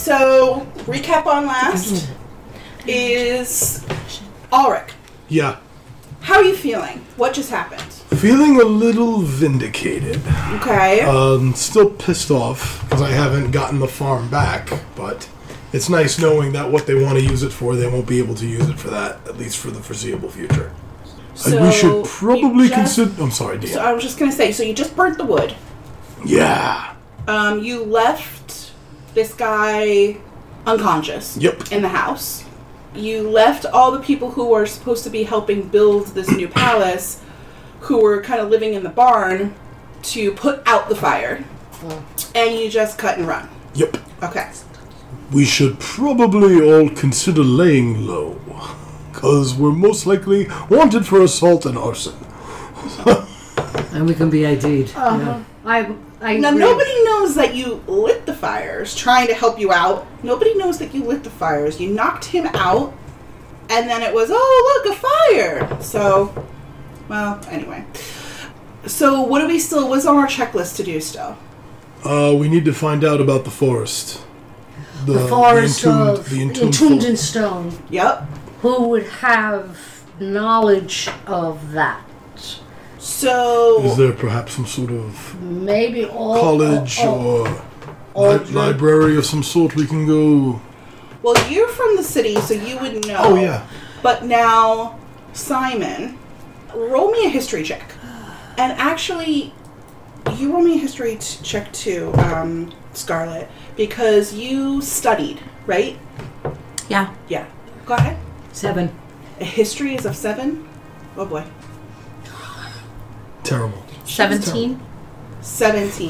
So, recap on last is Ulrich. Yeah. How are you feeling? What just happened? Feeling a little vindicated. Okay. Still pissed off because I haven't gotten the farm back, but it's nice knowing that what they want to use it for, they won't be able to use it for that, at least for the foreseeable future. So we should probably you consider... I'm sorry, Dan. So I was just going to say, so you just burnt the wood. Yeah. You left this guy unconscious. Yep. In the house. You left all the people who were supposed to be helping build this new palace, who were kind of living in the barn, to put out the fire. And you just cut and run. Yep. Okay. We should probably all consider laying low, because we're most likely wanted for assault and arson. And we can be ID'd. I Now, agree. nobody knows that you lit the fires, trying to help you out. Nobody knows that you lit the fires. You knocked him out, and then it was, oh, look, a fire! So, well, anyway. So, what's on our checklist to do still? We need to find out about the forest. The forest of the entombed in stone. Yep. Who would have knowledge of that? So... Is there perhaps some sort of Maybe all... college or library of some sort we can go? Well, you're from the city, so you would know. Oh, yeah. But now, Simon, roll me a history check. And actually, you roll me a history check too, Scarlett, because you studied, right? Yeah. Yeah. Go ahead. 7. A history is of 7? Oh boy. Terrible. 17. 17.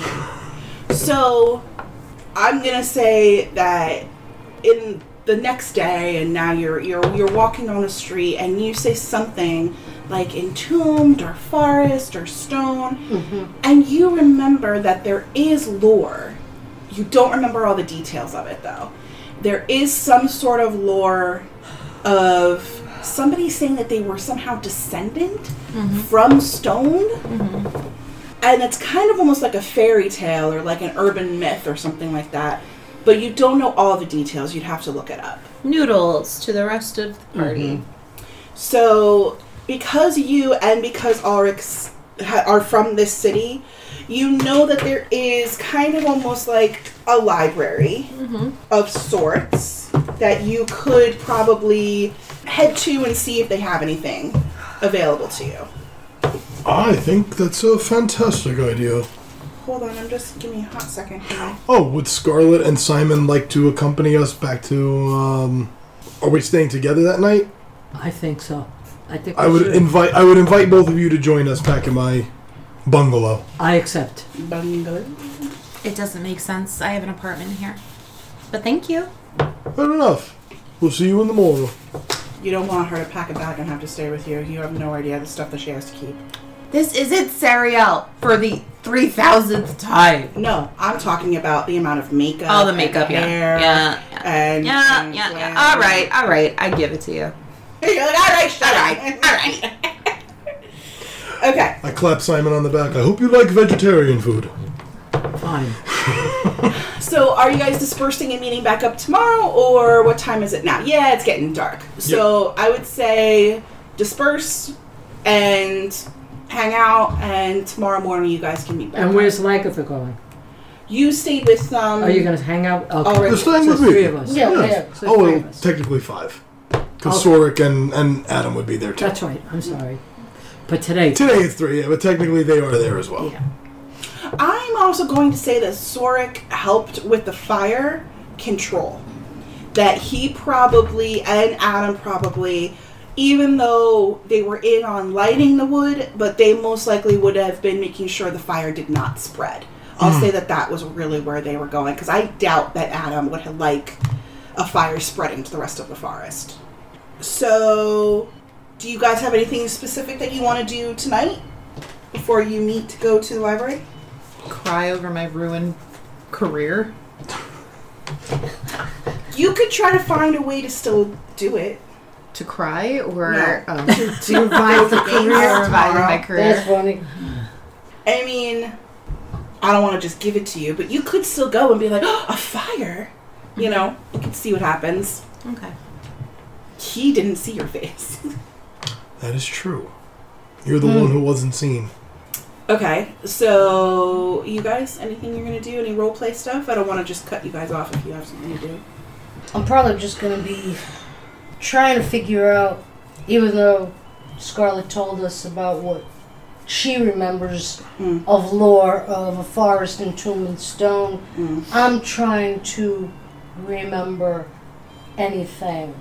So, I'm gonna say that in the next day, and now you're walking on the street, and you say something like entombed or forest or stone, and you remember that there is lore. You don't remember all the details of it, though. There is some sort of lore of somebody saying that they were somehow descendant from stone. And it's kind of almost like a fairy tale or like an urban myth or something like that. But you don't know all the details. You'd have to look it up. Noodles to the rest of the party. So, because you and because Ulrichs are from this city, you know that there is kind of almost like a library of sorts that you could probably head to and see if they have anything available to you. I think that's a fantastic idea. Hold on, give me a hot second here. Oh, would Scarlett and Simon like to accompany us back to, are we staying together that night? I think so. I think I would invite both of you to join us back in my bungalow. I accept. Bungalow. It doesn't make sense. I have an apartment here. But thank you. Fair enough. We'll see you in the morning. You don't want her to pack a bag and have to stay with you. You have no idea the stuff that she has to keep. This isn't Sariel for the 3,000th time. No, I'm talking about the amount of makeup. Oh, the makeup, and hair yeah. And All right. I give it to you. You're like, all right. Okay. I clap Simon on the back. I hope you like vegetarian food. Fine. So, are you guys dispersing and meeting back up tomorrow, or what time is it now? Yeah, it's getting dark. So, I would say disperse and hang out, and tomorrow morning you guys can meet back. And where's Lagatha going? You stayed with Are you going to hang out? Okay. Already. You're staying So with it's me. 3 of us. Yeah. So Oh, it's 3 well, of us. technically 5. Because Okay. Sorik and Adam would be there too. That's right. I'm sorry. But today... Today it's 3, yeah, but technically they are there as well. Yeah. I'm also going to say that Sorik helped with the fire control. That he probably, and Adam probably, even though they were in on lighting the wood, but they most likely would have been making sure the fire did not spread. I'll say that was really where they were going, because I doubt that Adam would have like a fire spreading to the rest of the forest. So, do you guys have anything specific that you want to do tonight before you meet to go to the library? Cry over my ruined career. You could try to find a way to still do it. To cry or No. To revive the career. revive my career. That's funny. I mean, I don't want to just give it to you, but you could still go and be like, oh, a fire? You know, you can see what happens. Okay. He didn't see your face. That is true. You're the one who wasn't seen. Okay, so you guys, anything you're gonna do? Any role play stuff? I don't want to just cut you guys off if you have something to do. I'm probably just gonna be trying to figure out, even though Scarlett told us about what she remembers of lore of a forest entombed in stone, I'm trying to remember anything.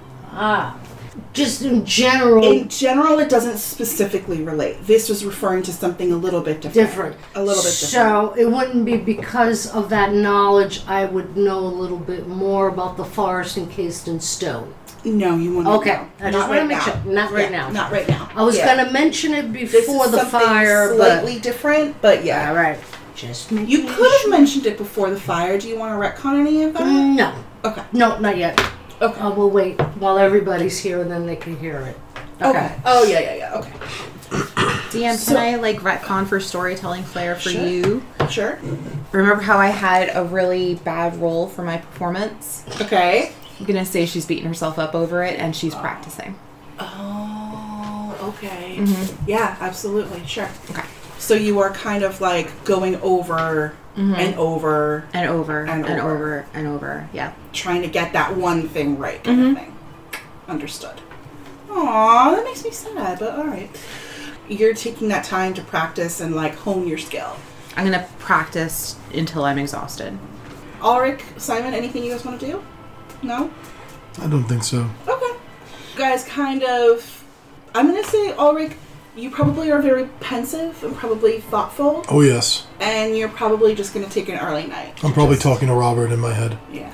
Just in general. In general, it doesn't specifically relate. This was referring to something a little bit different. A little bit different. So it wouldn't be because of that knowledge I would know a little bit more about the forest encased in stone. No, you won't. Okay, know. I just want to make sure. Not right Yeah, now. Not right now. I was gonna mention it This before is the something fire, slightly different, but yeah. all right. Just making You could have mentioned it before the fire. Do you want to retcon any of that? No, Okay. no, not yet. Okay. We'll wait while everybody's here, and then they can hear it. Okay. Oh yeah. Okay. DM, So- can I like retcon for storytelling flair for Sure. you? Sure. Remember how I had a really bad role for my performance? Okay. I'm gonna say she's beating herself up over it and she's practicing. Oh, okay. Mm-hmm. Yeah, absolutely. Sure. Okay. So you are kind of like going over and over, And over And and over. over and over. Yeah. trying to get that one thing right, kind of thing. Understood. Aw, that makes me sad, but alright. You're taking that time to practice and like hone your skill. I'm gonna practice until I'm exhausted. Ulrich, Simon, anything you guys want to do? No? I don't think so. Okay. You guys kind of, I'm going to say, Ulrich, you probably are very pensive and probably thoughtful, Oh, yes. and you're probably just going to take an early night. I'm probably talking to Robert in my head. Yeah.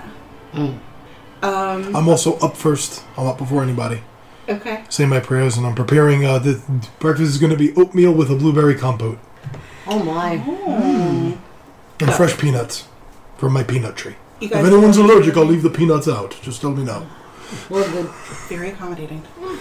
I'm also up first. I'm up before anybody. Okay. Say my prayers, and I'm preparing. The breakfast is going to be oatmeal with a blueberry compote Oh my! and Oh. fresh peanuts from my peanut tree. You If guys anyone's allergic, I'll leave the peanuts out. Just let me know. Well, good. Very accommodating.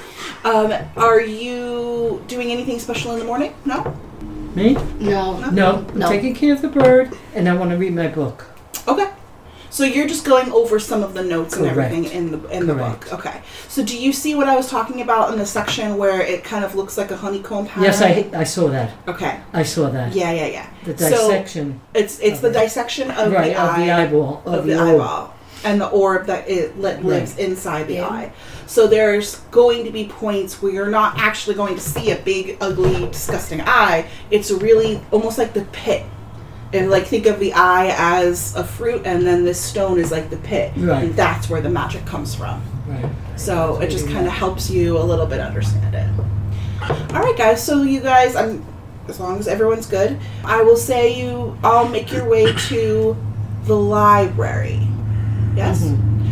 Are you doing anything special in the morning? No? Me? No. No. No. Taking care of the bird, and I want to read my book. Okay. So you're just going over some of the notes and Correct. everything in the book. Correct. Okay. So do you see what I was talking about in the section where it kind of looks like a honeycomb pattern? Yes, I saw that. Okay. I saw that. Yeah. The So, dissection. It's the dissection of Right, the of eye, the eyeball. of the orb. eyeball, and the orb that lives inside the eye. So there's going to be points where you're not actually going to see a big, ugly, disgusting eye. It's really almost like the pit. And like think of the eye as a fruit, and then this stone is like the pit, Right. and that's where the magic comes from. Right. So it just kind of helps you a little bit understand it. All right, guys. So you guys, as long as everyone's good, I will say you all make your way to the library. Yes.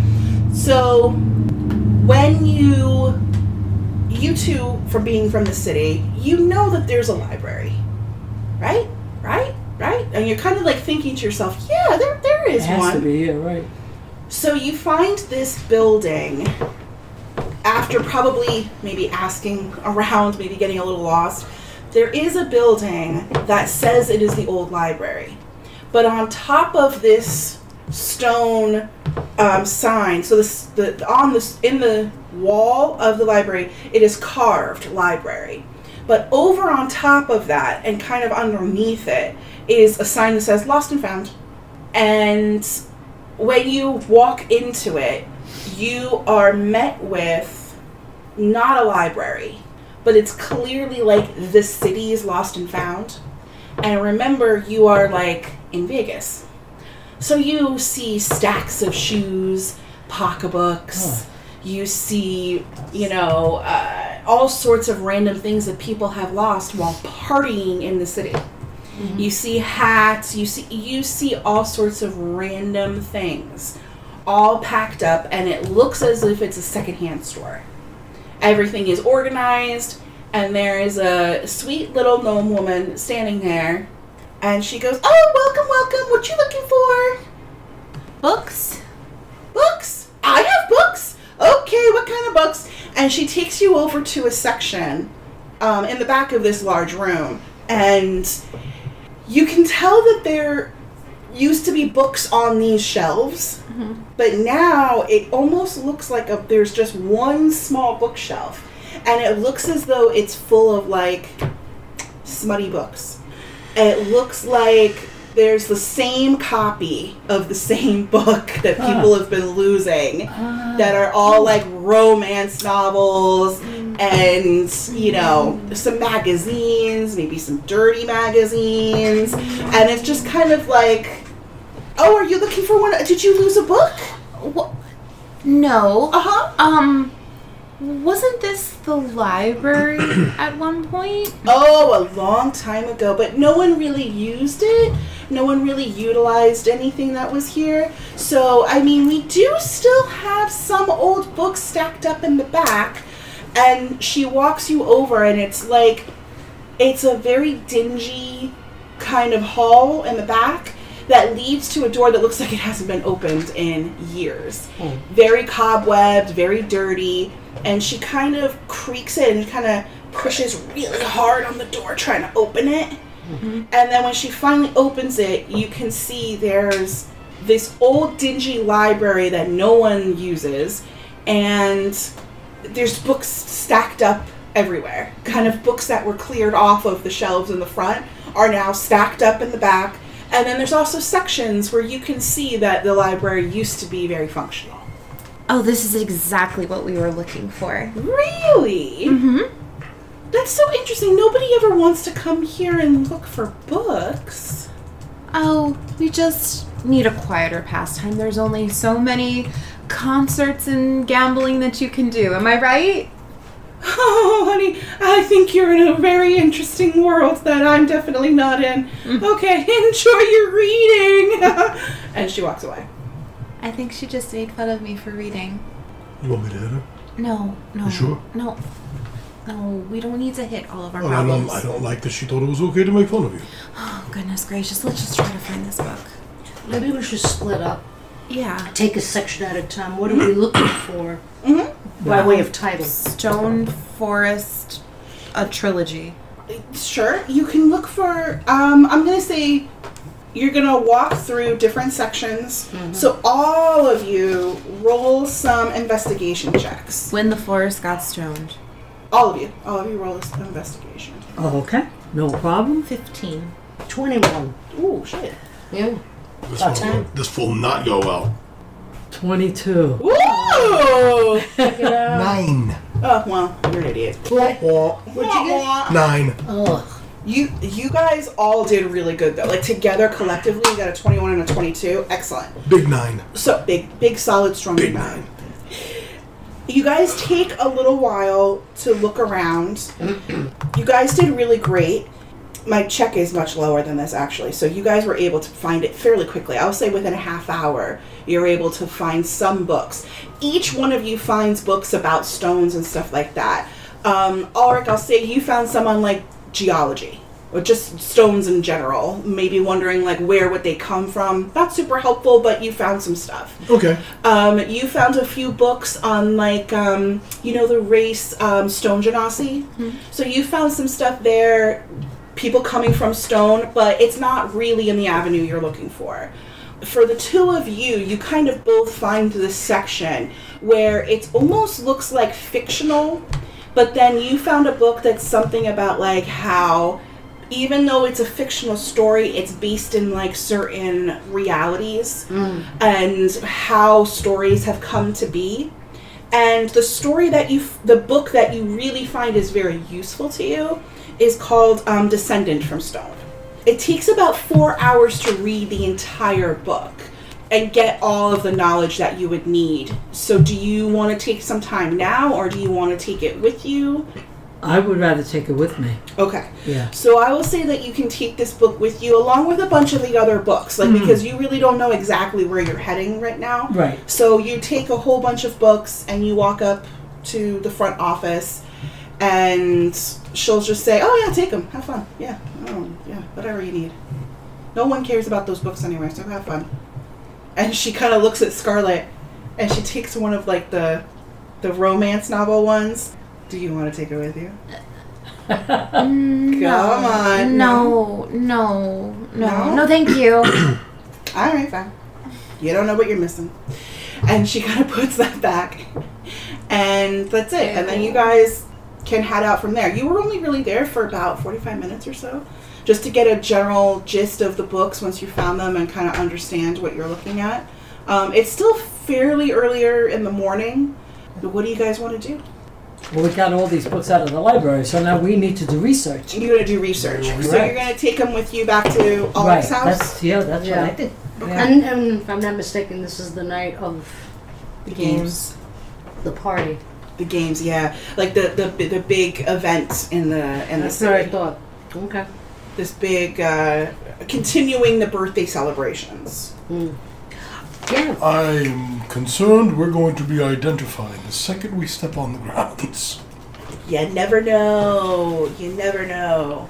So when you two, from being from the city, you know that there's a library, right? And you're kind of like thinking to yourself, yeah, there is It has one. to be, yeah, right. So you find this building after probably maybe asking around, maybe getting a little lost. There is a building that says it is the old library. But on top of this stone sign, so in the wall of the library, it is carved library. But over on top of that and kind of underneath it is a sign that says lost and found. And when you walk into it, you are met with not a library, but it's clearly like the city's lost and found. And remember, you are like in Vegas. So you see stacks of shoes, pocketbooks, you see, all sorts of random things that people have lost while partying in the city. You see hats, you see all sorts of random things all packed up, and it looks as if it's a secondhand store. Everything is organized, and there is a sweet little gnome woman standing there, and she goes, "Oh, welcome, what you looking for?" Books? "Books? I have books." "Okay, what kind of books?" And she takes you over to a section in the back of this large room, and you can tell that there used to be books on these shelves, but now it almost looks like there's just one small bookshelf, and it looks as though it's full of like smutty books. It looks like there's the same copy of the same book that people have been losing that are all like romance novels and, you know, some magazines, maybe some dirty magazines. And it's just kind of like, oh, are you looking for one? Did you lose a book? What? No. Uh-huh. Wasn't this the library at one point? Oh, a long time ago, but no one really used it. No one really utilized anything that was here. So, I mean, we do still have some old books stacked up in the back. And she walks you over, and it's like, it's a very dingy kind of hall in the back that leads to a door that looks like it hasn't been opened in years. Very cobwebbed, very dirty. And she kind of creaks it and kind of pushes really hard on the door trying to open it. And then when she finally opens it, you can see there's this old dingy library that no one uses, and there's books stacked up everywhere. Kind of books that were cleared off of the shelves in the front are now stacked up in the back. And then there's also sections where you can see that the library used to be very functional. Oh, this is exactly what we were looking for. Really? That's so interesting. Nobody ever wants to come here and look for books. Oh, we just need a quieter pastime. There's only so many concerts and gambling that you can do. Am I right? Oh, honey, I think you're in a very interesting world that I'm definitely not in. Okay, enjoy your reading. And she walks away. I think she just made fun of me for reading. You want me to hit her? No. You sure? No, we don't need to hit all of our Well, problems. I don't like that she thought it was okay to make fun of you. Oh, goodness gracious. Let's just try to find this book. Maybe we should split up. Yeah. Take a section at a time. What are we looking for? By way of title. Stone Forest, a trilogy. Sure, you can look for, I'm going to say you're going to walk through different sections. So all of you roll some investigation checks. When the forest got stoned. All of you roll this investigation. Oh, okay. No problem. 15. 21. Ooh, shit. Yeah. This will not go well. 22. Ooh! 9. Oh, well, you're an idiot. What'd you get? 9. Ugh. You guys all did really good, though. Like, together, collectively, you got a 21 and a 22. Excellent. Big 9. So, big, solid, strong Big 9. You guys take a little while to look around. You guys did really great. My check is much lower than this, actually. So you guys were able to find it fairly quickly. I'll say within a half hour, you're able to find some books. Each one of you finds books about stones and stuff like that. Ulrich, I'll say you found some on, like, geology. Or just stones in general. Maybe wondering, like, where would they come from. Not super helpful, but you found some stuff. Okay. You found a few books on, like, you know, the race Stone Genasi. So you found some stuff there, people coming from Stone, but it's not really in the avenue you're looking for. For the two of you, you kind of both find this section where it almost looks like fictional, but then you found a book that's something about, like, how even though it's a fictional story, it's based in, like, certain realities and how stories have come to be. And the story that the book that you really find is very useful to you is called Descendant from Stone. It takes about 4 hours to read the entire book and get all of the knowledge that you would need. So do you want to take some time now, or do you want to take it with you? I would rather take it with me. Okay. Yeah. So I will say that you can take this book with you along with a bunch of the other books, like, because you really don't know exactly where you're heading right now. Right. So you take a whole bunch of books and you walk up to the front office, and she'll just say, "Oh yeah, take them. Have fun. Yeah. Oh yeah. Whatever you need. No one cares about those books anyway, so have fun." And she kind of looks at Scarlett, and she takes one of, like, the romance novel ones. Do you want to take it with you? Come on. No, thank you. All right, fine. You don't know what you're missing. And she kind of puts that back. And that's it. And then you guys can head out from there. You were only really there for about 45 minutes or so, just to get a general gist of the books once you found them and kind of understand what you're looking at. It's still fairly earlier in the morning. What do you guys want to do? Well, we got all these books out of the library, so now we need to do research. You're going to do research. So Right. you're going to take them with you back to Oleg's house? That's what I did. And if I'm not mistaken, this is the night of The games. the party. The games, yeah. Like the big event in the That's city. what I thought. Okay. This big, continuing the birthday celebrations. Yeah. I'm concerned we're going to be identified the second we step on the grounds. You never know. You never know.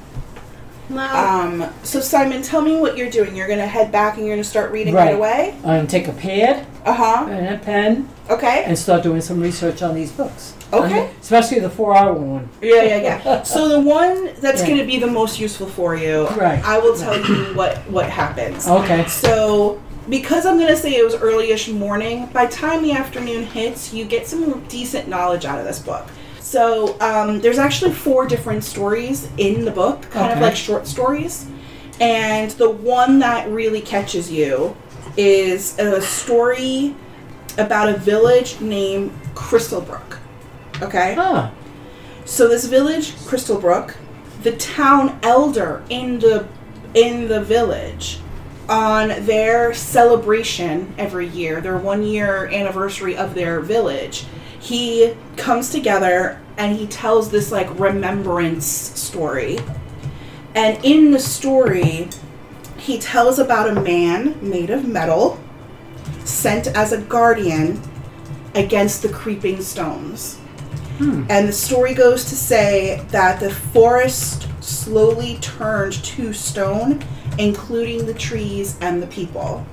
Well, So Simon, tell me what you're doing. You're gonna head back and you're gonna start reading right away? Take a pad Uh-huh. and a pen Okay. and start doing some research on these books. Okay. Especially the 4-hour one. Yeah. So the one that's Yeah. gonna be the most useful for you, Right. I will tell you what happens. Okay. So, because I'm going to say it was early-ish morning, by the time the afternoon hits, you get some decent knowledge out of this book. So, there's actually 4 different stories in the book, kind of Okay. like short stories. And the one that really catches you is a story about a village named Crystalbrook. Okay? Ah. So this village, Crystalbrook, the town elder in the village, on their celebration every year, their 1-year anniversary of their village, he comes together and he tells this like remembrance story. And in the story, he tells about a man made of metal sent as a guardian against the creeping stones. And the story goes to say that the forest slowly turned to stone, including the trees and the people.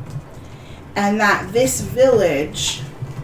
And that this village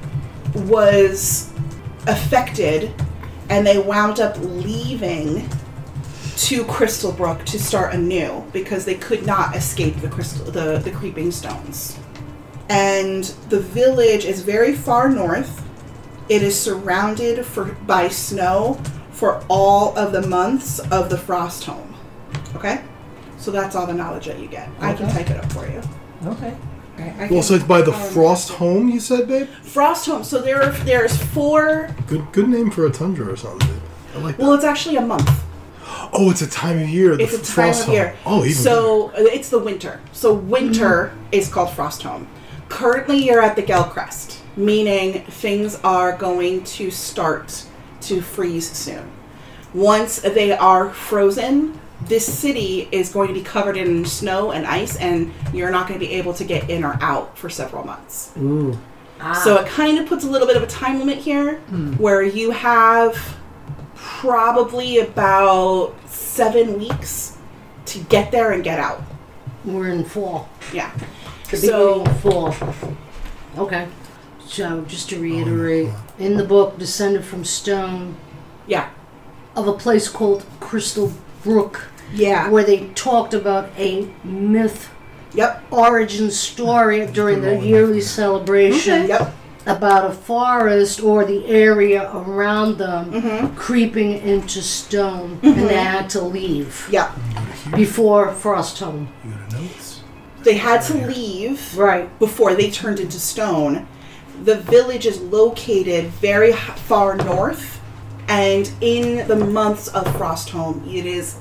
was affected, and they wound up leaving to Crystalbrook to start anew because they could not escape the creeping stones. And the village is very far north. It is surrounded by snow for all of the months of the frost home. Okay? So that's all the knowledge that you get. I can type it up for you. Okay. Well, so it's by the Frost Home, you said, babe? Frost home. So there's 4. Good name for a tundra or something, babe. I like that. Well, it's actually a month. Oh, it's a time of year. It's a time Frost of Home. year. Oh, even so it's the winter. So winter is called Frost home. Currently, you're at the Gelcrest, meaning things are going to start to freeze soon. Once they are frozen, this city is going to be covered in snow and ice, and you're not going to be able to get in or out for several months. Ooh. So it kind of puts a little bit of a time limit here, where you have probably about 7 weeks to get there and get out. we're in fall. Yeah. The So- beginning of fall. Okay. So, just to reiterate, in the book, Descended from Stone, Yeah. of a place called Crystal Brook, Yeah. where they talked about a myth Yep. origin story during the yearly celebration Yep. about a forest or the area around them Mm-hmm. creeping into stone, and they had to leave Yeah. before Frost Home. You got a notes? They had to leave Right. before they turned into stone. The village is located very far north, and in the months of Frostholm, it is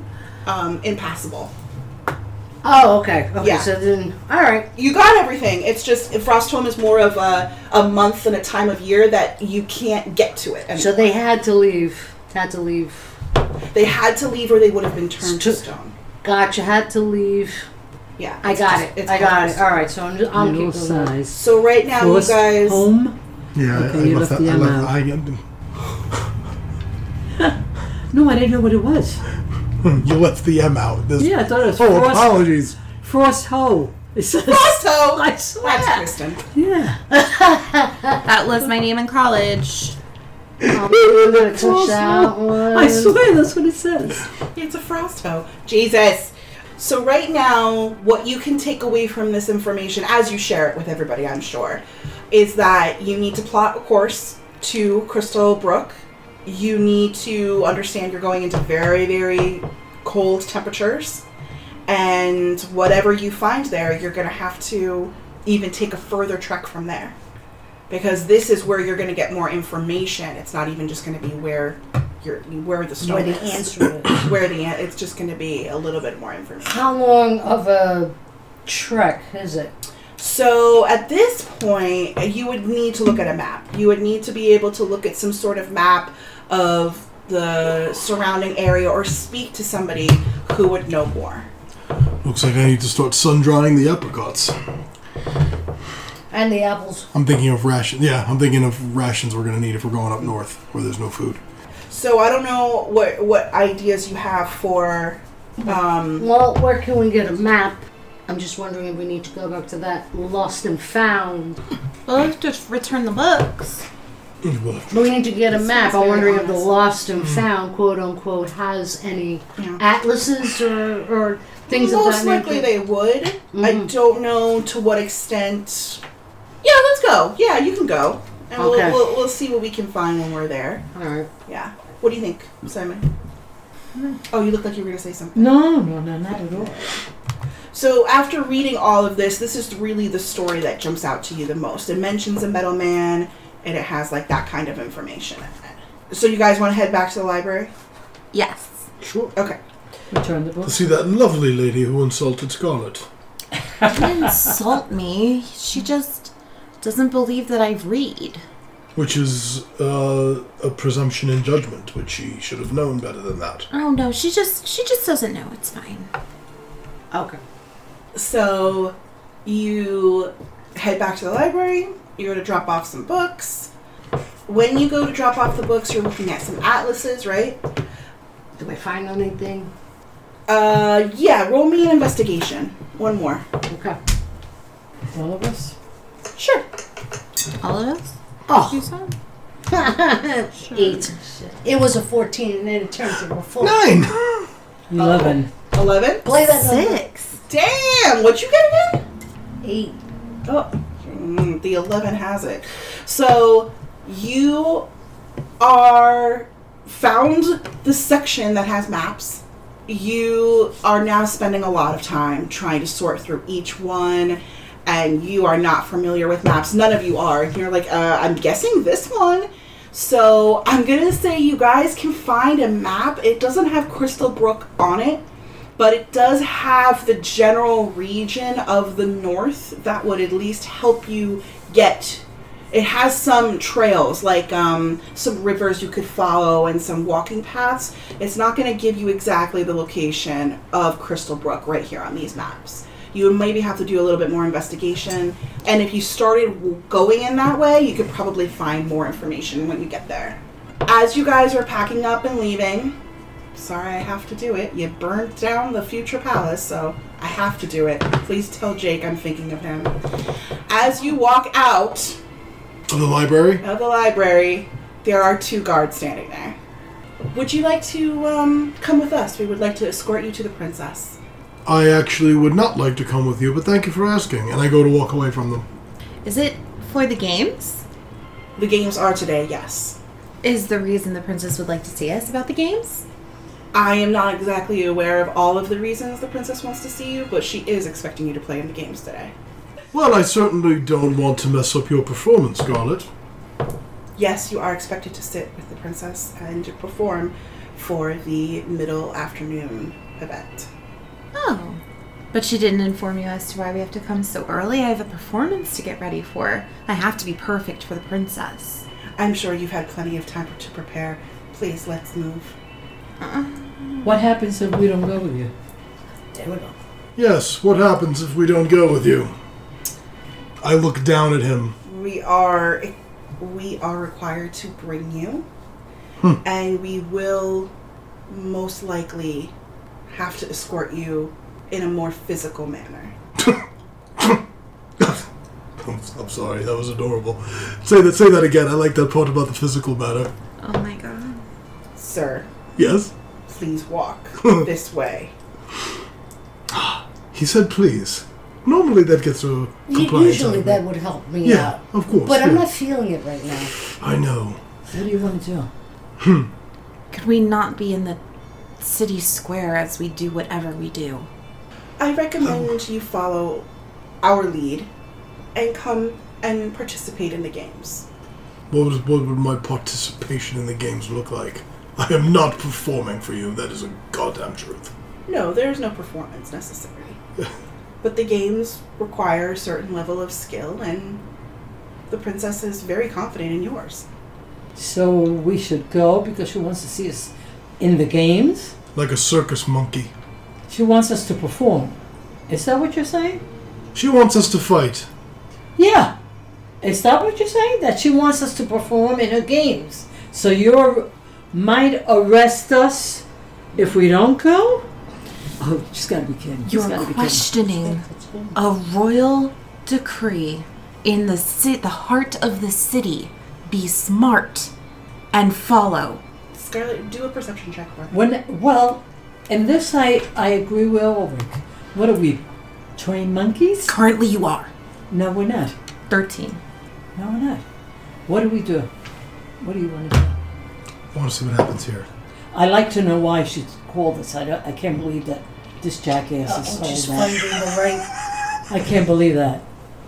impassable. Oh, okay. Okay, Yeah. so then, all right. You got everything. It's just Frostholm is more of a month and a time of year that you can't get to it. And So they had to leave. they had to leave, or they would have been turned to St- stone. Gotcha. Had to leave. Yeah, I it's got just- it. it's I got called it. All right. So I'm Middle keeping that. size. So right now, Frost you guys. home. Yeah, Okay, I you left left that. the I M left. No, I didn't know what it was. You left the M out. This, Yeah, I thought it was oh, Frost. apologies. Frost hoe. It says. Frosto. I swear. That's Kristen. Yeah. That was my name in college. We're gonna touch Frost that hoe. one. I swear that's what it says. It's a frost hoe. Jesus. So right now, what you can take away from this information, as you share it with everybody, I'm sure, is that you need to plot a course to Crystal Brook. You need to understand you're going into very, very cold temperatures. And whatever you find there, you're going to have to even take a further trek from there. Because this is where you're going to get more information. It's not even just going to be where the stone Where the is. answer is. It's just going to be a little bit more information. How long of a trek is it? So at this point, you would need to look at a map. You would need to be able to look at some sort of map of the surrounding area or speak to somebody who would know more. Looks like I need to start sun-drying the apricots. And the apples. I'm thinking of rations we're going to need if we're going up north where there's no food. So I don't know what ideas you have for... Well, where can we get a map? I'm just wondering if we need to go back to that lost and found. We'll have to return the books. But we need to get a map. I'm wondering if the lost and found, quote unquote, has any atlases or things of that Most likely nature. they would. Mm-hmm. I don't know to what extent... Yeah, let's go. Yeah, you can go. And Okay. we'll see what we can find when we're there. All right. Yeah. What do you think, Simon? Oh, you look like you were going to say something. No, not at all. So after reading all of this is really the story that jumps out to you the most. It mentions a metal man, and it has like that kind of information in it. So you guys want to head back to the library? Yes. Sure. Okay. Return the To book. see that lovely lady who insulted Scarlet. She didn't insult me. She just doesn't believe that I read. Which is a presumption in judgment, which she should have known better than that. Oh no, she just doesn't know. It's fine. Okay. So you head back to the library. You're going to drop off some books. When you go to drop off the books, you're looking at some atlases, right? Do I find anything? Yeah, roll me an investigation. One more. Okay. All of us? Sure. All of us? Oh. You said? 8. It was a 14 and then it turned to a 4. 9! 11. 11? Play that number. 6. Damn! What you get again? 8. Oh, the 11 has it. So you are found the section that has maps. You are now spending a lot of time trying to sort through each one, and you are not familiar with maps. None of you are. You're like, I'm guessing this one. So I'm gonna say you guys can find a map. It doesn't have Crystal Brook on it, but it does have the general region of the north that would at least help you get. It has some trails, like some rivers you could follow and some walking paths. It's not going to give you exactly the location of Crystal Brook right here on these maps. You would maybe have to do a little bit more investigation. And if you started going in that way, you could probably find more information when you get there. As you guys are packing up and leaving, sorry I have to do it. You burned down the future palace, so I have to do it. Please tell Jake I'm thinking of him. As you walk out Of the library? of the library, there are 2 guards standing there. Would you like to come with us? We would like to escort you to the princess. I actually would not like to come with you, but thank you for asking. And I go to walk away from them. Is it for the games? The games are today, yes. Is the reason the princess would like to see us about the games? I am not exactly aware of all of the reasons the princess wants to see you, but she is expecting you to play in the games today. Well, I certainly don't want to mess up your performance, Scarlet. Yes, you are expected to sit with the princess and to perform for the middle afternoon event. Oh. But she didn't inform you as to why we have to come so early. I have a performance to get ready for. I have to be perfect for the princess. I'm sure you've had plenty of time to prepare. Please, let's move. What happens if we don't go with you? There we go. Yes, what happens if we don't go with you? I look down at him. We are required to bring you, and we will most likely have to escort you in a more physical manner. I'm sorry, that was adorable. Say that again. I like that part about the physical matter. Oh my god. Sir, Yes? please walk this way. He said please. Normally that gets a compliance out Usually of me. that would help me Yeah, out. of course. But I'm yeah. not feeling it right now. I know. What do you want to do? Could we not be in the city square as we do whatever we do? I recommend you follow our lead and come and participate in the games. What would my participation in the games look like? I am not performing for you. That is a goddamn truth. No, there is no performance necessary. But the games require a certain level of skill, and the princess is very confident in yours. So we should go because she wants to see us in the games? Like a circus monkey. She wants us to perform. Is that what you're saying? She wants us to fight. Yeah. Is that what you're saying? That she wants us to perform in her games. So you might arrest us if we don't go? Oh, she's got to be kidding. You're questioning a royal decree in the heart of the city. Be smart and follow. Scarlet, do a perception check for her. Well, in this I agree with Ulrich. What are we, trained monkeys? Currently you are. No, we're not. 13. No, we're not. What do we do? What do you want to do? I want to see what happens here. I like to know why she called us. I can't believe that this jackass is I'm just told that. finding the right. I can't believe that.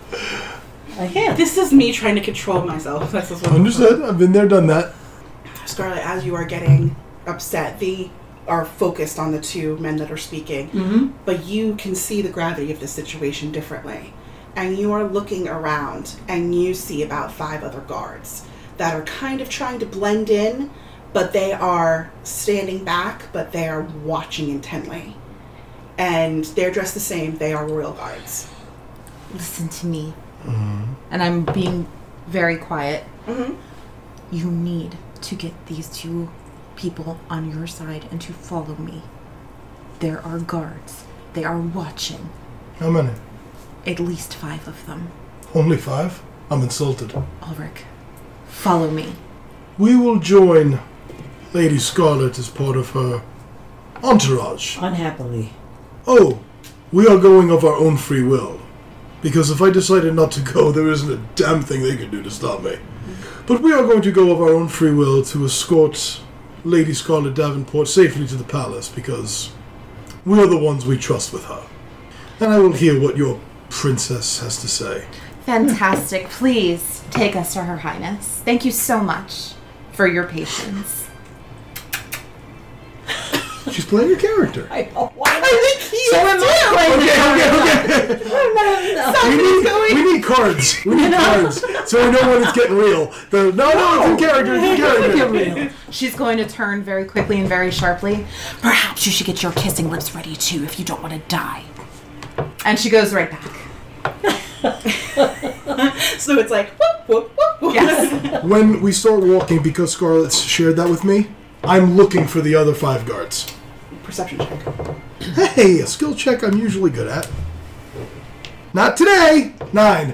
I can't. This is me trying to control myself. That's just what Understood. I've been there, done that. Scarlet, as you are getting upset, they are focused on the two men that are speaking. Mm-hmm. But you can see the gravity of the situation differently. And you are looking around, and you see about 5 other guards that are kind of trying to blend in, but they are standing back, but they are watching intently. And they're dressed the same. They are royal guards. Listen to me. Mm-hmm. And I'm being very quiet. Mm-hmm. You need to get these 2 people on your side and to follow me. There are guards. They are watching. How many? At least 5 of them. Only 5? I'm insulted. Ulrich, follow me. We will join Lady Scarlet as part of her entourage. Unhappily. Oh, we are going of our own free will. Because if I decided not to go, there isn't a damn thing they can do to stop me. But we are going to go of our own free will to escort Lady Scarlet Davenport safely to the palace, because we are the ones we trust with her. And I will hear what your princess has to say. Fantastic. Please take us to Her Highness. Thank you so much for your patience. She's playing a character. I know. Why So am I. Okay. We need cards. We need cards. So we know when it's getting real. No, it's in character. It's in character. She's going to turn very quickly and very sharply. Perhaps you should get your kissing lips ready too if you don't want to die. And she goes right back. So it's like, whoop, whoop, whoop, whoop. Yes. When we start walking, because Scarlett's shared that with me, I'm looking for the other 5 guards. Perception check. Hey, a skill check I'm usually good at. Not today! 9.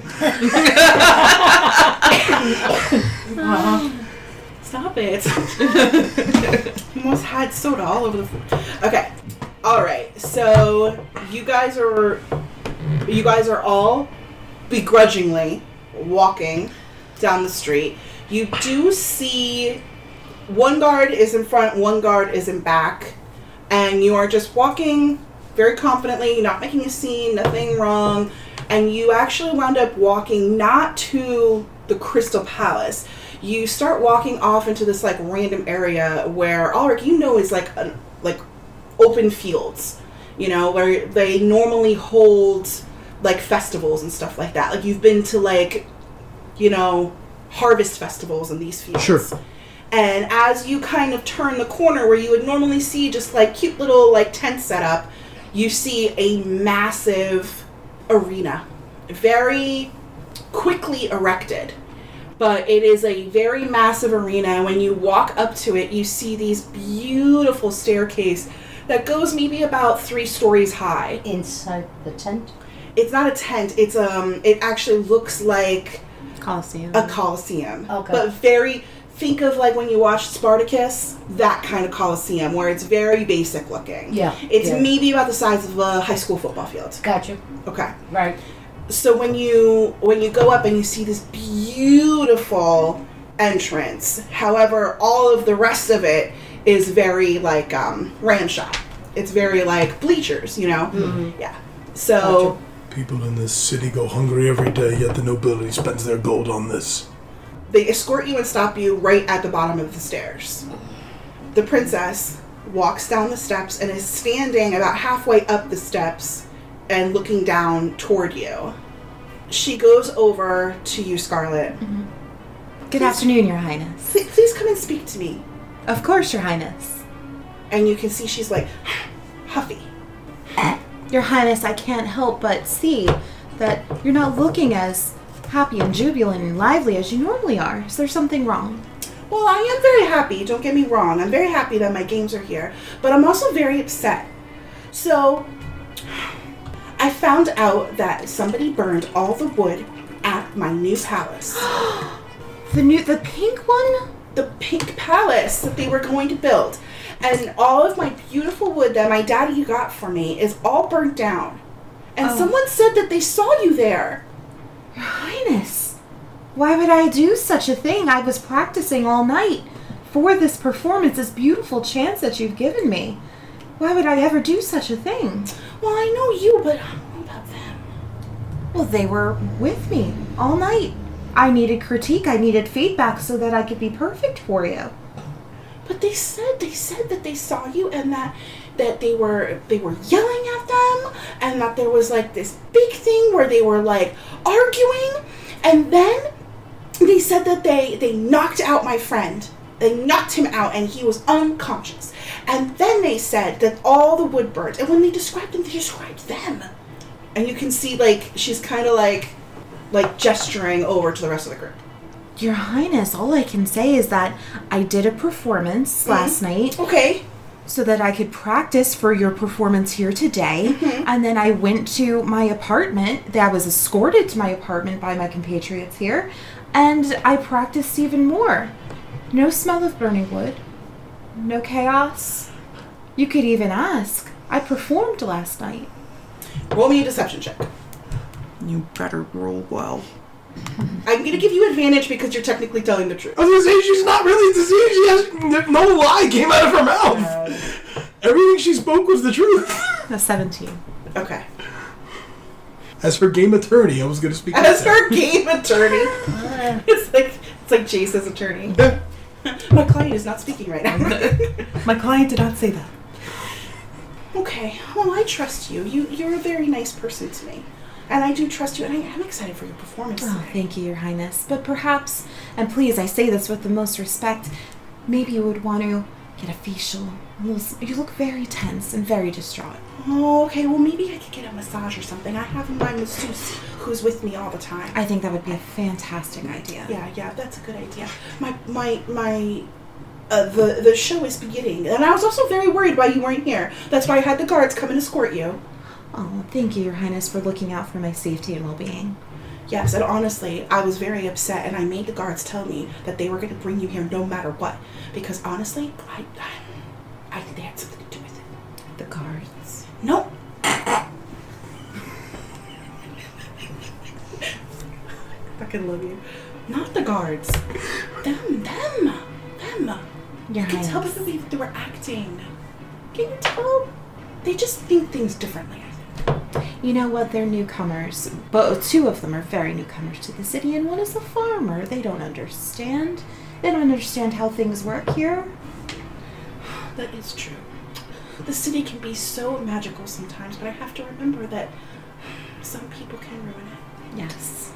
Stop it. You almost had soda all over the floor. Okay. Alright, so you guys are all begrudgingly walking down the street. You do see one guard is in front, one guard is in back, and you are just walking very confidently, not making a scene, nothing wrong, and you actually wound up walking not to the Crystal Palace. You start walking off into this like random area where Ulrich, you know, is like open fields, you know, where they normally hold like festivals and stuff like that. Like you've been to like, you know, harvest festivals in these fields. Sure. And as you kind of turn the corner where you would normally see just like cute little like tent set up, you see a massive arena, very quickly erected. But it is a very massive arena, and when you walk up to it, you see these beautiful staircase that goes maybe about 3 stories high. Inside the tent? It's not a tent. It's it actually looks like Colosseum. a coliseum. Okay. But very, think of like when you watch Spartacus, that kind of Coliseum where it's very basic looking. Yeah. It's yeah. maybe about the size of a high school football field. Gotcha. Okay. Right. So when you go up and you see this beautiful entrance, however, all of the rest of it is very like ramshot. It's very like bleachers, you know? Mm-hmm. Yeah. So People in this city go hungry every day, yet the nobility spends their gold on this. they escort you and stop you right at the bottom of the stairs. The princess walks down the steps and is standing about halfway up the steps and looking down toward you. She goes over to you, Scarlet. Good afternoon, Your Highness. Please come and speak to me. Of course, Your Highness. And you can see she's like huffy. Your Highness, I can't help but see that you're not looking as happy and jubilant and lively as you normally are. Is there something wrong? Well, I am very happy, don't get me wrong. I'm very happy that my games are here, but I'm also very upset. So, I found out that somebody burned all the wood at my new palace. The pink one? The pink palace that they were going to build. And all of my beautiful wood that my daddy got for me is all burnt down. And someone said that they saw you there. Your Highness, why would I do such a thing? I was practicing all night for this performance, this beautiful chance that you've given me. Why would I ever do such a thing? Well, I know you, but I don't know about them. Well, they were with me all night. I needed critique, I needed feedback so that I could be perfect for you. But they said that they saw you and that they were yelling at them and that there was like this big thing where they were like arguing, and then they said that they knocked out my friend. They knocked him out and he was unconscious. And then they said that all the wood burnt. And when they described them, they described them. And you can see like she's kind of like gesturing over to the rest of the group. Your Highness, all I can say is that I did a performance last night Okay. so that I could practice for your performance here today. And then I went to my apartment. I was escorted to my apartment by my compatriots here. And I practiced even more. No smell of burning wood. No chaos. You could even ask. I performed last night. Roll me a deception check. You better roll well. I'm going to give you advantage because you're technically telling the truth. I was gonna say, she's not really deceived. She has no lie came out of her mouth. Everything she spoke was the truth. A 17. Okay. As her game attorney, I was gonna speak. As like her game attorney. It's like Jace's attorney. My client is not speaking right now. My client did not say that. Okay. Well, I trust you. You're a very nice person to me. And I do trust you, and I am excited for your performance Oh, today. thank you, Your Highness. But perhaps, and please, I say this with the most respect, maybe you would want to get a facial. You look very tense and very distraught. Oh, okay. Well, maybe I could get a massage or something. I have my masseuse who's with me all the time. I think that would be a fantastic idea. Yeah, that's a good idea. The show is beginning, and I was also very worried why you weren't here. That's why I had the guards come and escort you. Oh, thank you, Your Highness, for looking out for my safety and well-being. Yes, and honestly, I was very upset, and I made the guards tell me that they were going to bring you here no matter what. Because honestly, I think they had something to do with it. The guards. No. Fucking love you. Not the guards. Them. Your You can tell by Highness. the way that they were acting. Can you tell? They just think things differently, I think. You know what? They're newcomers. But two of them are very newcomers to the city, and one is a farmer. They don't understand. They don't understand how things work here. That is true. The city can be so magical sometimes, but I have to remember that some people can ruin it. Yes.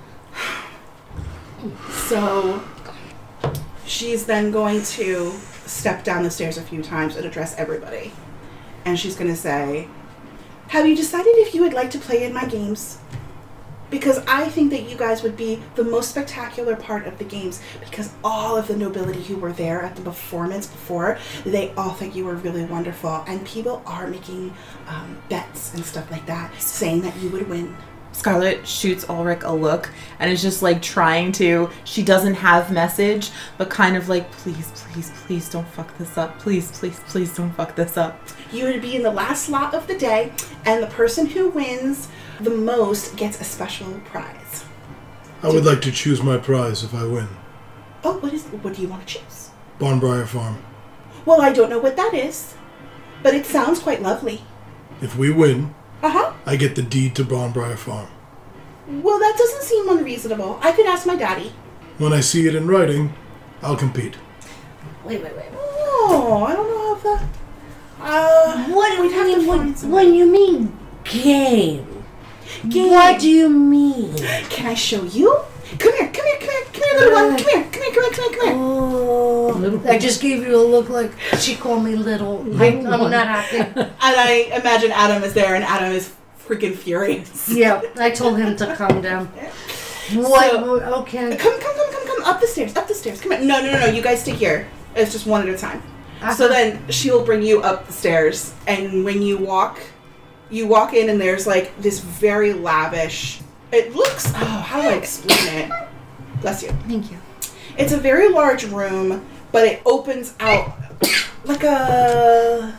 So she's then going to step down the stairs a few times and address everybody. And she's going to say, have you decided if you would like to play in my games? Because I think that you guys would be the most spectacular part of the games, because all of the nobility who were there at the performance before, they all think you were really wonderful. And people are making bets and stuff like that, saying that you would win. Scarlett shoots Ulrich a look and is just like trying to, she doesn't have message, but kind of like, please, please, please don't fuck this up. Please, please, please don't fuck this up. You would be in the last slot of the day, and the person who wins the most gets a special prize. I would like to choose my prize if I win. Oh, what do you want to choose? Barnbriar Farm. Well, I don't know what that is, but it sounds quite lovely. If we win, Uh-huh. I get the deed to Barnbriar Farm. Well, that doesn't seem unreasonable. I could ask my daddy. When I see it in writing, I'll compete. Wait. Oh, I don't know if that... we'd have to find some- When you mean game, Game. what do you mean? Can I show you? Come here, little one. Come here. Oh, I just gave you a look like she called me little. I'm not happy. And I imagine Adam is there, and Adam is freaking furious. Yeah, I told him to calm down. What? So- Okay. Come up the stairs. Come here. No, you guys stay here. It's just one at a time. So then she'll bring you up the stairs, and when you walk in, and there's like this very lavish, it looks, how do I explain it? Bless you. Thank you. It's a very large room, but it opens out like a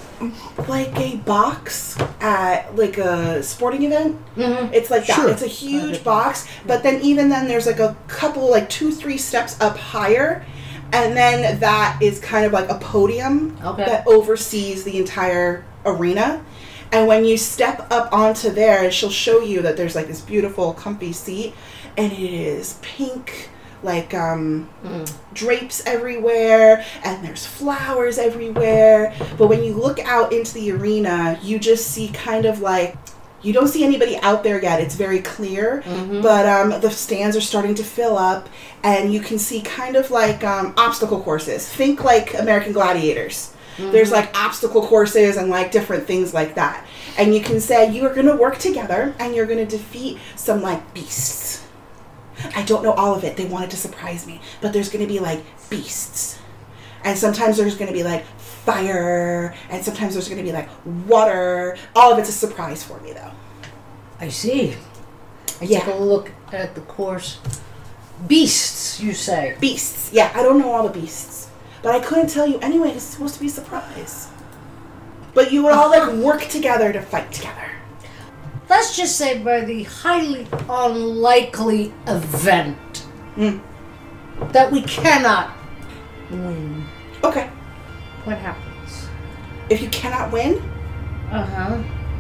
box at like a sporting event. Mm-hmm. It's like that. Sure. It's a huge box, but then even then there's like a couple, like 2-3 steps up higher, and then that is kind of like a podium that oversees the entire arena. And when you step up onto there, she'll show you that there's like this beautiful comfy seat, and it is pink, like drapes everywhere, and there's flowers everywhere. But when you look out into the arena, you just see kind of like, you don't see anybody out there yet. It's very clear, but the stands are starting to fill up, and you can see kind of like obstacle courses. Think like American Gladiators. There's like obstacle courses and like different things like that. And you can say you are going to work together, and you're going to defeat some like beasts. I don't know all of it. They wanted to surprise me. But there's going to be like beasts. And sometimes there's going to be like fire. And sometimes there's going to be like water. All of it's a surprise for me though. I see. I Yeah. took a look at the course. Beasts, you say? Beasts. Yeah, I don't know all the beasts. But I couldn't tell you anyway. It's supposed to be a surprise. But you would all like work together to fight together. Let's just say by the highly unlikely event that we cannot win. Okay. What happens? If you cannot win, Uh-huh.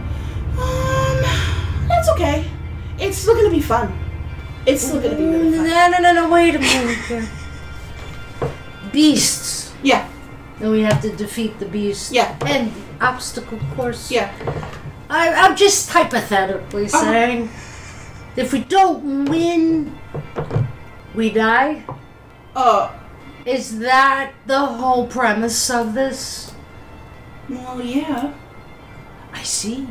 that's okay. It's still gonna be fun. It's still gonna be really fun. No, wait a minute here. Beasts. Yeah, And we have to defeat the beast. Yeah. And the obstacle course. yeah. I'm just hypothetically saying, if we don't win, we die. Is that the whole premise of this? Well, yeah. I see.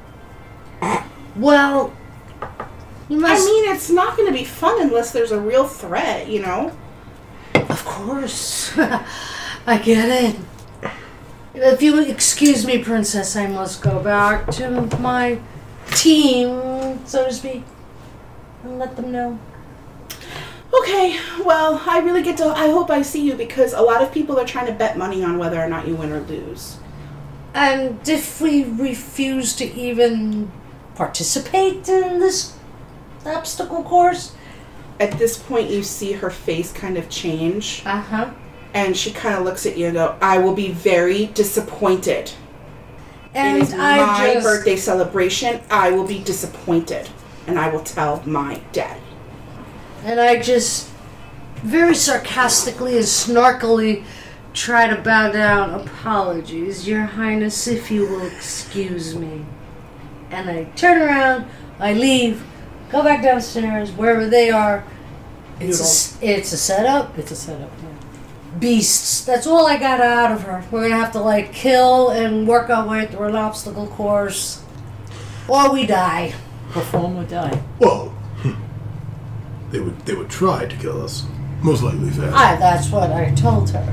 Well, you I must. mean, it's not gonna be fun unless there's a real threat, you know? Of course. I get it. If you excuse me, Princess, I must go back to my team, so to speak, and let them know. Okay, well, I hope I see you, because a lot of people are trying to bet money on whether or not you win or lose. And if we refuse to even participate in this obstacle course? At this point, you see her face kind of change, Uh-huh. and she kind of looks at you and goes, I will be very disappointed. And it is I my just... birthday celebration. I will be disappointed, and I will tell my daddy. And I just very sarcastically and snarkily try to bow down. Apologies, Your Highness, if you will excuse me. And I turn around, I leave, go back downstairs, wherever they are. It's a setup. It's a setup. Yeah. Beasts. That's all I got out of her. We're gonna have to like kill and work our way through an obstacle course. Or we die. Perform or die. Well, they would try to kill us. Most likely fail. That's what I told her.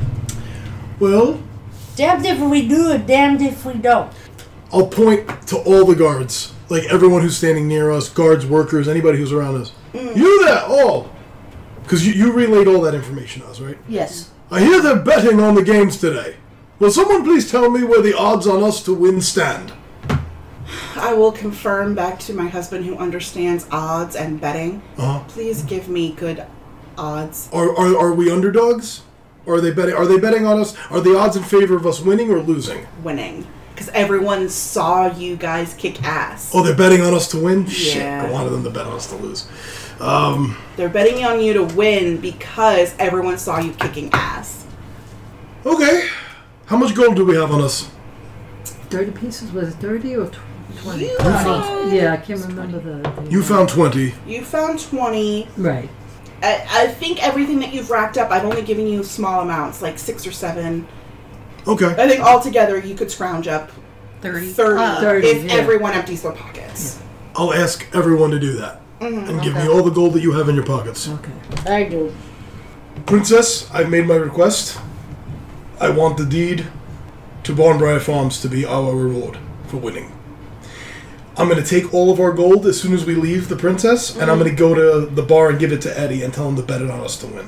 Well, Damned if we do it, damned if we don't. I'll point to all the guards like everyone who's standing near us, guards, workers, anybody who's around us. You there, all! Because you relayed all that information to us, right? Yes. I hear they're betting on the games today. Will someone please tell me where the odds on us to win stand? I will confirm back to my husband who understands odds and betting. Uh-huh. Please give me good odds. Are we underdogs? Or are they betting on us? Are the odds in favor of us winning or losing? Winning. Because everyone saw you guys kick ass. Oh, they're betting on us to win? Shit, Yeah. I wanted them to bet on us to lose. They're betting on you to win because everyone saw you kicking ass. Okay. How much gold do we have on us? 30 pieces, was it 30 or 20? You found, Yeah, I can't remember the You found 20. you found 20. Right. I think everything that you've racked up, I've only given you small amounts, like 6 or 7. Okay. I think altogether you could scrounge up 30. 30, if yeah. everyone empties their pockets. I'll ask everyone to do that. And give me all the gold that you have in your pockets. Okay. I do. Princess, I've made my request. I want the deed to Barnbriar Farms to be our reward for winning. I'm going to take all of our gold as soon as we leave the princess, and I'm going to go to the bar and give it to Eddie and tell him to bet it on us to win.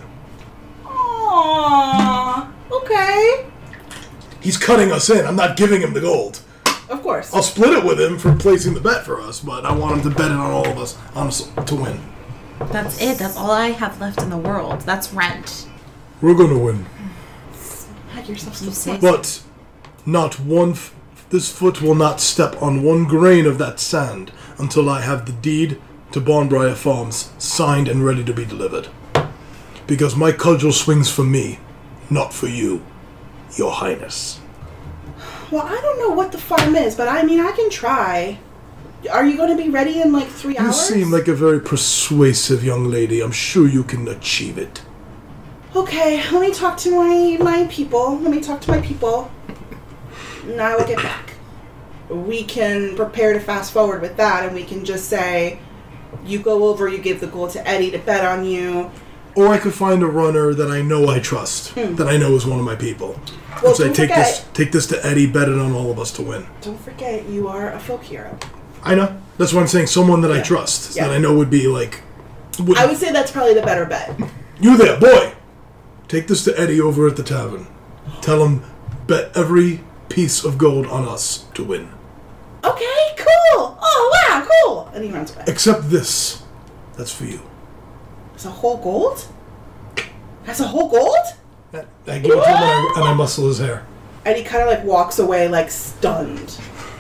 Aww. Okay. He's cutting us in. I'm not giving him the gold. Of course. I'll split it with him for placing the bet for us, but I want him to bet it on all of us to win. That's it. That's all I have left in the world. That's rent. We're going to win. Had yourself You some say But not one... this foot will not step on one grain of that sand until I have the deed to Barnbriar Farms signed and ready to be delivered. Because my cudgel swings for me, not for you, Your Highness. Well, I don't know what the farm is, but I mean, I can try. Are you going to be ready in like 3 You hours? seem like a very persuasive young lady. I'm sure you can achieve it. Okay, let me talk to my people. Let me talk to my people. And I will get back. We can prepare to fast forward with that, and we can just say, you go over, you give the gold to Eddie to bet on you. Or I could find a runner that I know I trust, that I know is one of my people. Well, and say, don't take this to Eddie, bet it on all of us to win. Don't forget, you are a folk hero. I know. That's why I'm saying someone that I trust, Yeah. that I know would be like... I would say that's probably the better bet. You there, boy! Take this to Eddie over at the tavern. Tell him, bet every piece of gold on us to win. Okay, cool. Oh, wow, cool. And he runs away. Except this. That's for you. It's a whole gold? That's a whole gold? I give it to him and I muscle his hair. And he kind of like walks away like stunned.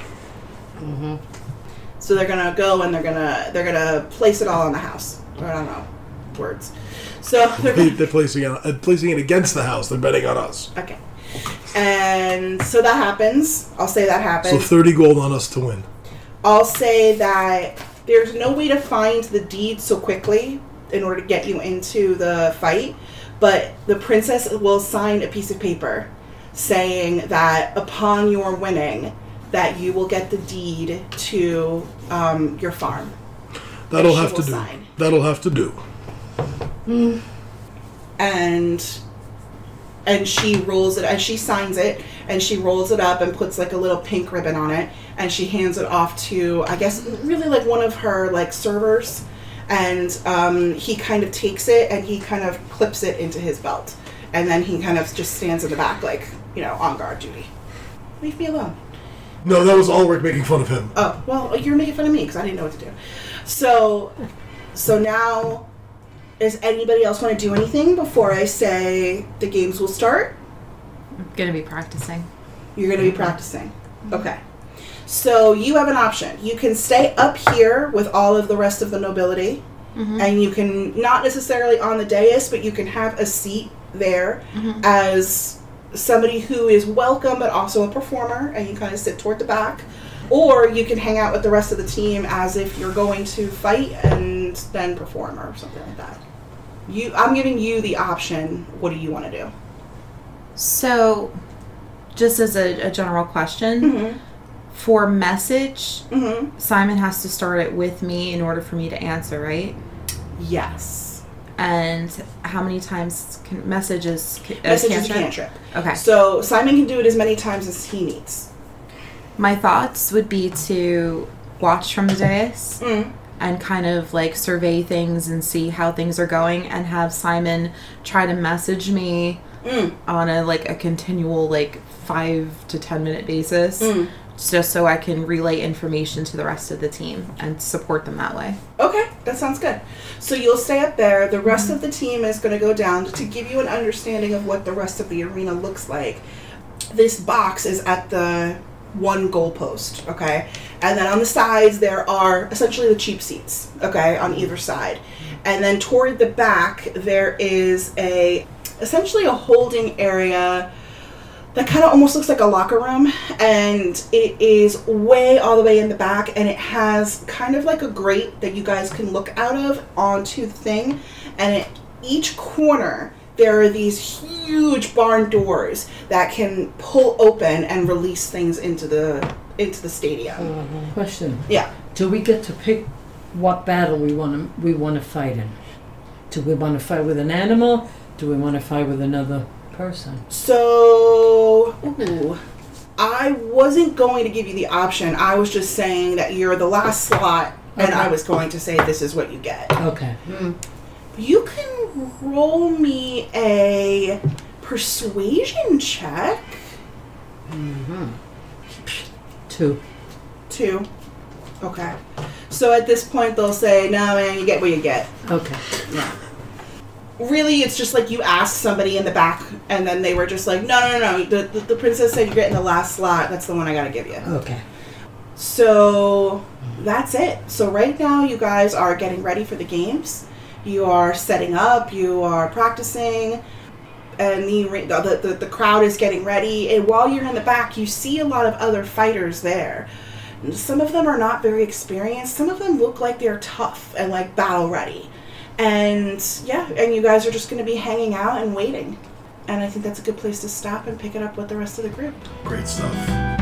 So they're gonna go and they're gonna place it all on the house. Or I don't know words. So They're placing it against the house. They're betting on us. okay. And so that happens. I'll say that happens. So 30 gold on us to win. I'll say that there's no way to find the deed so quickly in order to get you into the fight, but the princess will sign a piece of paper saying that upon your winning, that you will get the deed to your farm. That'll she have to will do. sign. That'll have to do. And she rolls it, and she signs it, and she rolls it up and puts like a little pink ribbon on it, and she hands it off to, I guess, really like one of her like servers, and he kind of takes it and he kind of clips it into his belt, and then he kind of just stands in the back like, you know, on guard duty. Leave me alone. No, that was Ulrich making fun of him. Oh, well, you're making fun of me because I didn't know what to do. So now, does anybody else want to do anything before I say the games will start? I'm gonna be practicing. You're going to be practicing. Okay. So you have an option. You can stay up here with all of the rest of the nobility, and you can, not necessarily on the dais, but you can have a seat there as somebody who is welcome but also a performer, and you kind of sit toward the back. Or you can hang out with the rest of the team as if you're going to fight and then perform or something like that. I'm giving you the option. What do you want to do? So, just as a general question, for message, Simon has to start it with me in order for me to answer, right? Yes. And how many times can messages? Message is a cantrip. Okay. So Simon can do it as many times as he needs. My thoughts would be to watch from the dais Mm. and kind of like survey things and see how things are going, and have Simon try to message me on a continual 5 to 10 minute basis, just so I can relay information to the rest of the team and support them that way. Okay, that sounds good. So you'll stay up there. The rest of the team is going to go down to give you an understanding of what the rest of the arena looks like. This box is at the one goalpost, okay? And then on the sides there are essentially the cheap seats, okay, on either side. And then toward the back there is essentially a holding area that kind of almost looks like a locker room, and it is way all the way in the back, and it has kind of like a grate that you guys can look out of onto the thing, and at each corner there are these huge barn doors that can pull open and release things into the stadium. Question. Yeah. Do we get to pick what battle we want to fight in? Do we want to fight with an animal? Do we want to fight with another person? So, I wasn't going to give you the option. I was just saying that you're the last slot, and I was going to say this is what you get. Okay. You can roll me a persuasion check. 2. 2. Okay. So at this point they'll say, no man, you get what you get. Okay. Yeah. Really, it's just like you asked somebody in the back, and then they were just like, no. The princess said you're getting the last slot. That's the one I gotta give you. Okay. So that's it. So right now you guys are getting ready for the games. You are setting up. You are practicing. And the crowd is getting ready. And while you're in the back, you see a lot of other fighters there. Some of them are not very experienced. Some of them look like they're tough and like battle ready. And yeah, and you guys are just going to be hanging out and waiting. And I think that's a good place to stop and pick it up with the rest of the group. Great stuff.